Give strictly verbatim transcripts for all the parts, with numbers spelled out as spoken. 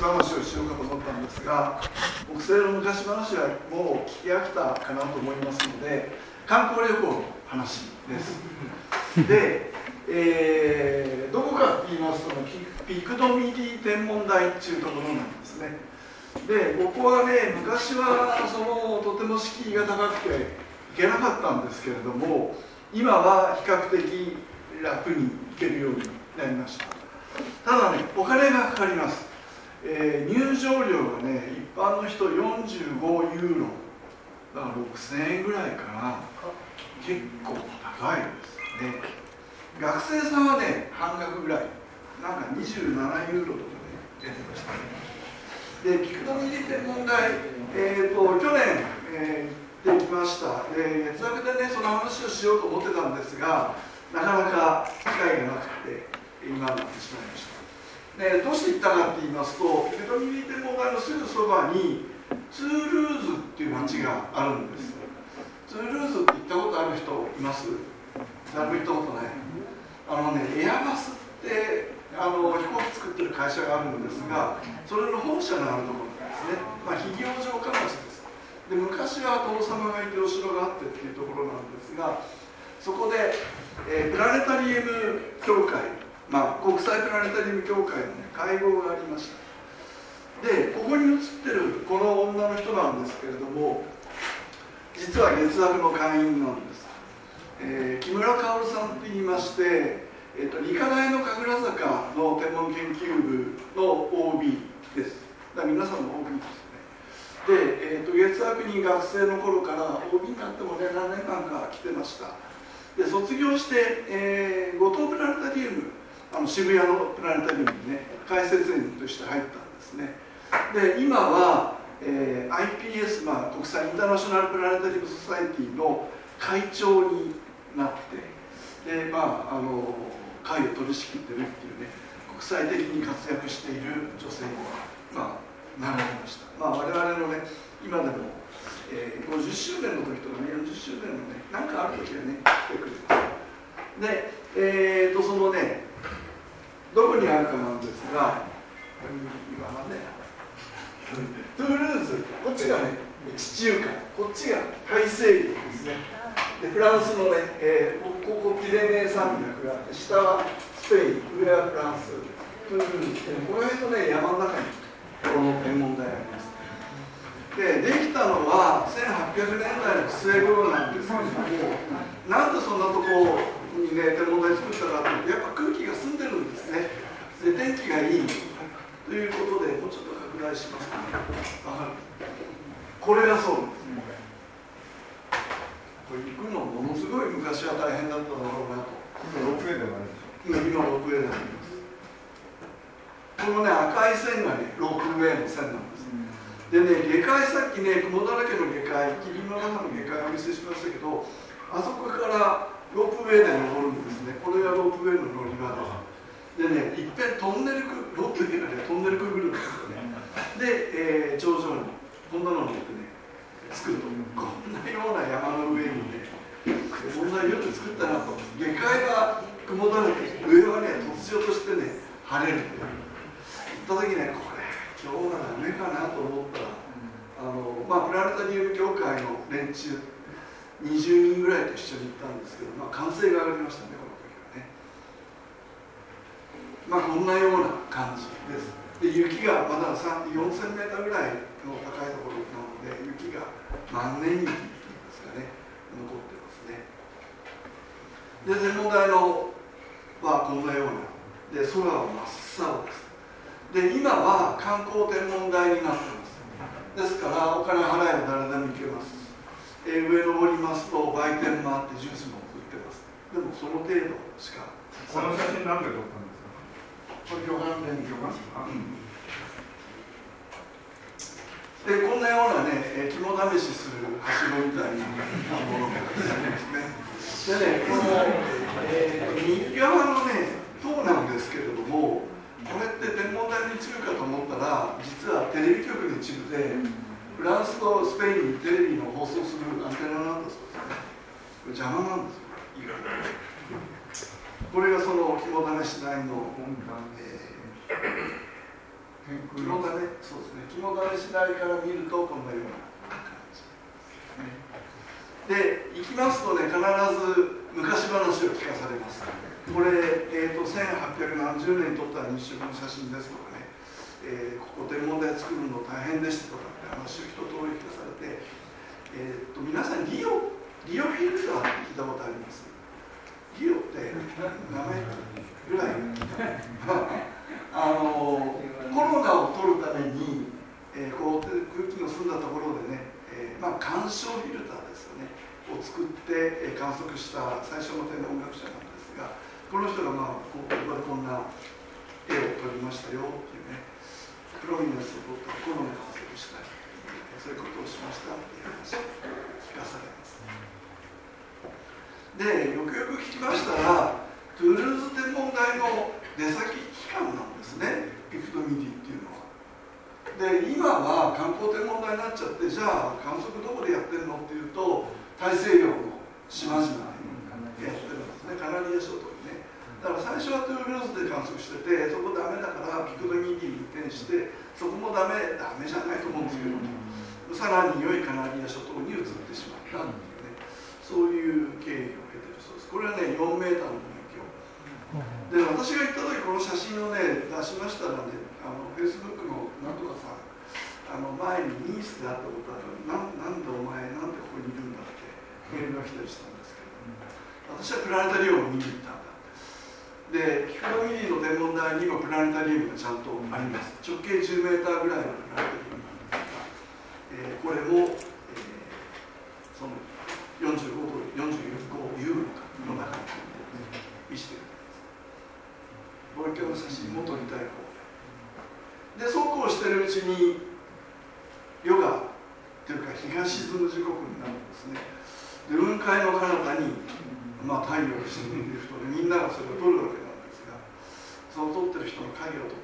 話をしようかと思ったんですが、木星の昔話はもう聞き飽きたかなと思いますので、観光旅行の話です。で、えー、どこかって言いますと、ピクドミディ天文台っていうところなんですね。で、ここはね、昔はそのとても敷居が高くて行けなかったんですけれども、今は比較的楽に行けるようになりました。ただね、お金がかかります。えー、入場料がね、一般の人よんじゅうごユーロ、だからろくせんえんぐらいかな。結構高いですね。学生さんはね、半額ぐらい、なんかにじゅうななユーロとかね、出てましたね。で、ピクドミディ天文台、えーと、去年、えー、行ってきました。で、月額でね、その話をしようと思ってたんですが、なかなか機会がなくて、今になってしまいました。で、どうして行ったかって言いますと、ピクドミディ天文台のすぐそばに、ツールーズっていう町があるんです。ツールーズって行ったことある人います？誰も行ったことない。あのね、エアバスってあの飛行機作ってる会社があるんですが、それの本社のあるところなんですね。まあ、企業城下町です。で、昔は殿様がいてお城があってっていうところなんですが、そこで、えー、プラネタリウム協会、まあ、国際プラネタリウム協会の、ね、会合がありました。で、ここに写ってるこの女の人なんですけれども、実は月額の会員なんです。えー、木村薫さんといいまして、えー、と理科大の神楽坂の天文研究部の オービー です。だから皆さんの オービー ですね。で、えー、と月額に学生の頃から オービー になってもね、何年間か来てました。で、卒業して、えー、五島プラネタリウム、あの渋谷のプラネタリウムにね、解説員として入ったんですね。で、今は、えー、アイピーエス、まあ、国際インターナショナルプラネタリウムソサイティの会長になって、で、まあ、あの会を取り仕切ってるっていうね、国際的に活躍している女性に、まあ、なられました。まあ、我々のね、今でも、えー、ごじゅっしゅうねんの時とかね、よんじゅっしゅうねんのね、なんかある時はね、来てくれます。で、えーと、そのね、どこにあるかなんですが、今はね、トゥールーズ、こっちがね、地中海、こっちが大西洋ですね。で、フランスのね、えー、ここピレネー山脈があって、下はスペイン、上はフランス、トゥールーズ、この辺のね、山の中にこの天文台があります。で、できたのはせんはっぴゃくねんだいの末頃なんですけれども、なんでそんなとこにね、天文台作ったかって、やっぱ空気が澄んでるんですね。で、天気がいいということで、もうちょっと拡大しますね。これがそうです。これ行くのものすごい昔は大変だっただろうなと。 今ロープウェイでもあるでしょ。 今ロープウェイであります。このね、赤い線がね、ロープウェイの線なんです。でね、下界、さっきね、雲だらけの下界、霧の中の下界をお見せしましたけど、あそこからロープウェイで登るんですね。これがロープウェイの乗り場です。でね、いっぺんトンネルく、ロープウェイがね、トンネルくぐるんですよね。で、えー、頂上にこんなのを持ってね、作ると、こんなような山の上にね、こんなよく作ったなと。下界は雲だらけ、上はね、突如としてね、晴れるという。行った時ね、これ、今日はダメかなと思ったら、あの、まあ、プラネタリウム協会の連中、にじゅうにんぐらいと一緒に行ったんですけど、まあ、歓声が上がりましたね、この時はね。まあ、こんなような感じです。で、雪がまだよんせんメートルぐらいの高いところなので、雪が万年雪っていうんですかね、残ってますね。で、天文台のはこんなような、で、空は真っ青です。で、今は観光天文台になってます。ですから、お金払えば誰でも行けます。えー、上登りますと、売店もあって、ジュースも売ってます。でも、その程度しか。 この写真、なんで撮ったんですか？ これ、魚眼レンズ。 魚眼？ で、こんなようなね、えー、肝試しするはしごみたいなものがありますね。でね、この、えー、右側のね、塔なんですけれども、これって天文台の一部かと思ったら、実はテレビ局の一部で、フランスとスペインにテレビの放送するアンテナなんですよね。邪魔なんですよ。これがその肝試し台の、えー、肝試肝試し台から見るとこんなような感じで、行きますとね、必ず昔話を聞かされます。これ、えー、とせんはっぴゃくなんじゅうねんに撮った日食の写真ですとかね、えー、ここ天文台作るの大変でしたとかって話を一通り聞かされて、えー、と皆さんリオリオフィルターって聞いたことあります？リオって名前ぐらいあのコロナを取るために、えー、こう空気の澄んだところでね、えーまあ、干渉フィルターですよねを作って、えー、観測した最初の天文学者なんですが、この人が、まあ、ここでこんな絵を撮りましたよっていうね、プロミネンスを撮ったコロナ観測したり、そういうことをしましたっていう話を聞かされます。で、よくよく聞きましたら、トゥールーズ天文台の出先機関なんですね、ピクトミディっていうのは。で、今は観光天文台になっちゃって、じゃあ観測どこでやってるのっていうと、大西洋の島々でやってるんですね、カナリア諸島にね。だから最初はトゥールーズで観測してて、そこダメだからピクトミディに転して、そこもダメ、ダメじゃないと思うんですけども、さらに良いカナリア諸島に移ってしまったっていうね、そういう経緯を経てるそうです。これはね、よんメーターの分鏡。で、私が行った時、この写真をね、出しましたらね、あの、フェイスブックのなんとかさん、あの前にニースで会ったことあるのに、なんでお前、なんでここにいるんだってメールが来たりしたんですけど、私はプラネタリウムを見に行ったんだ。で、ピクトミディの天文台にもプラネタリウムがちゃんとあります。直径じゅうメーターぐらいのプラネタリウムなんですが、えー、これも、えー、そのよんじゅうごドル、よんじゅうごユーロの中に見せてくれます。望遠鏡の写真も撮りたい方で、そうこうしてるうちに夜がというか日が沈む時刻になるんですね。で、雲海の彼方に、まあ、太陽が沈んでいる人で、みんながそれを撮るわけなんですが、その撮ってる人の影を撮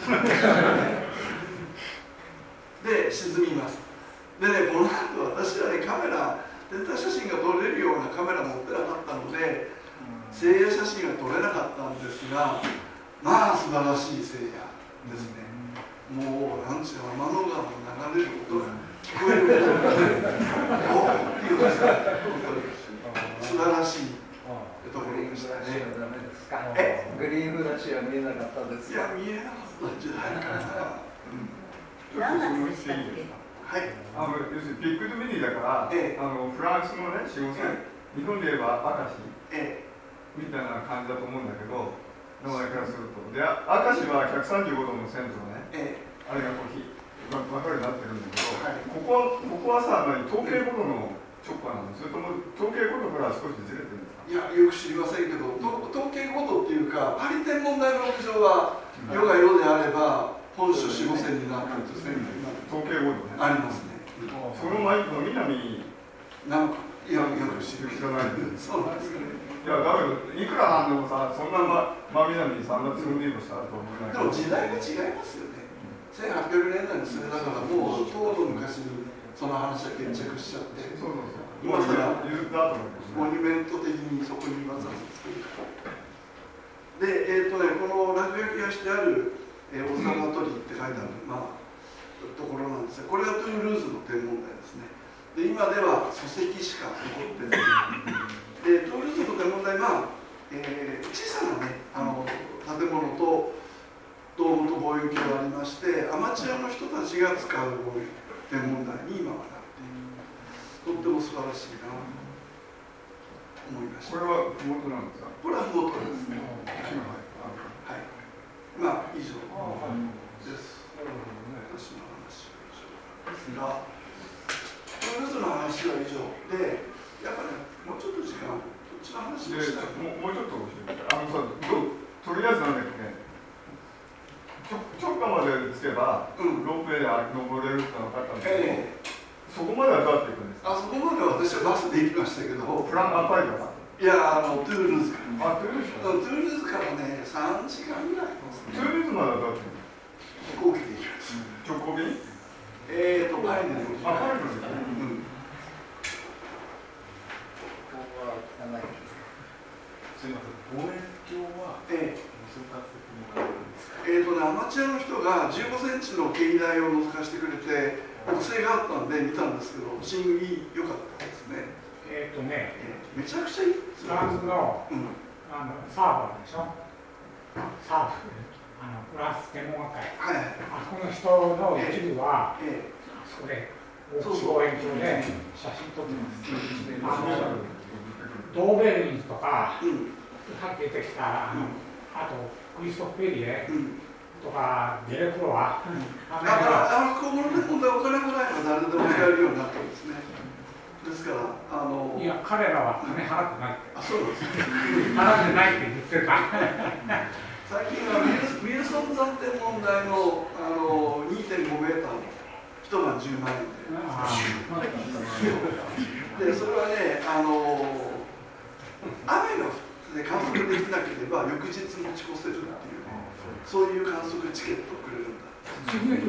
ってで、沈みます。でね、この後私はね、カメラ天体写真が撮れるようなカメラ持ってなかったので、星夜写真が撮れなかったんですが、まあ素晴らしい星夜ですね。もうなんちゅう天の川の流れる音が聞こえるぐらいおーっていうですね、素晴らしいところでしたね。え、 グリーンフラッシュは見えなかったです。 いや、見えなかったんじゃないかな。 何なんでしたっけ？ はい。 あの要するにピクトミディだから、ええ、あのフランスのね、四五線、日本で言えば明石、ええ、みたいな感じだと思うんだけど、名前からすると。で、明石はひゃくさんじゅうごどの線とね、ええ、あれがこう、分かるようになってるんだけど、はい、ここは、ここはさ、何、統計ごとの直下なの？それとも統計ごとから少しずれてるんですか？ いや、よく知りませんけど、統計ごとっていうか、パリ天文台の屋上は、夜が夜であれば、本州四五線になってるんですね。 統計ごとね。 ありますね。 その前の南なんか、いや、よく知る知らない。 そうなんですかね。 いや、だけど、いくらなんでもさ、そんな真南にさ、あんな積んでいいのしたらと思うない。 でも時代が違いますよね。せんはっぴゃくねんだいの末だから、もう、とうとう昔にその話は決着しちゃって、 そうそうそう。 今さら、 譲った後なんですね。 モニュメント的にそこにわざわざ作るから。で、えっ、ー、とね、この落書きがしてある、えー、オブザバトリーって書いてある、まあ、ところなんですが、これがトゥールーズの天文台ですね。で、今では礎石しか残ってない。で、トゥールーズの天文台は、えー、小さなね、あの建物とドームと望遠鏡がありまして、アマチュアの人たちが使う天文台に今はなっている。とっても素晴らしいなと思いました。 これは麓なんですか？ これは麓ですね。はい。まあ、以上です。私の話は以上ですが、トゥールーズの話は以上で、やっぱね、もうちょっと時間、どっちの話をしたいもうもうちょっと教えて。あのさ、どとりあえずなんだっけ、直下まで着けば、うん、ロープウェイで登れるって分かったんですけど、えー、そこまではどうやって行くんですか？ あそこまでは私はバスで行きましたけど、 フランアパイからいや、あのトゥールーズから。 あ、トゥールーズから。 トゥールーズからね、さんじかんぐらいですね。 トゥールーズまではどうやって行くの？飛行機で行きます。 直行便？ えーと、パリで乗りあ、パリなんですね。うん。 ここは汚い。 すみません、望遠鏡はええ水観測もらえるんですか？ えーとね、アマチュアの人人がじゅうごセンチの毛依頼を覗かせてくれて、木星があったんで見たんですけど、シングいい良かったですね。 えっとね、 めちゃくちゃいい。 フランスの、うん、あのサーファーでしょ。サーフ、あのフランス天文学会。はい、あそこの人の一部は、ええ、それ、大きい望遠鏡で写真撮ってます。あのドーベルリンとか、うん、さっき出てきた、あの、うん、あとクリストフ・ペリエ、うんとかデレクロワ、うん、あの小物で問題お金もないのは誰でも使えるようになったんですね。ですからあのいや彼らは金払ってないって。 あ、そうです。 払ってないって言ってるか。 最近はウィルソン暫定問題のあの にてんご メーターの一晩じゅうまんえんで。でそれはねあの雨が降って観測できなければ翌日持ち越せるっていう。そういう観測チケットをくれるんだ。ずっと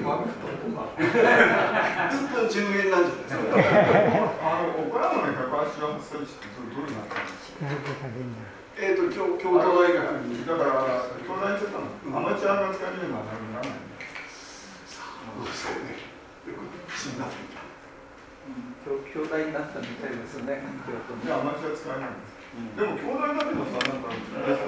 じゅうえんなんじゃないですか。 あの岡山のひゃくはちじゅうはちセンチってそれどれなんですか。 えっと京京都大学にだから東大に行ってたの。アマチュアが使えるようにならない。 そうですよね。よく死んだとか。 京大になったみたいですね。 いやアマチュア使えないんです。でも京大だけどさなんか別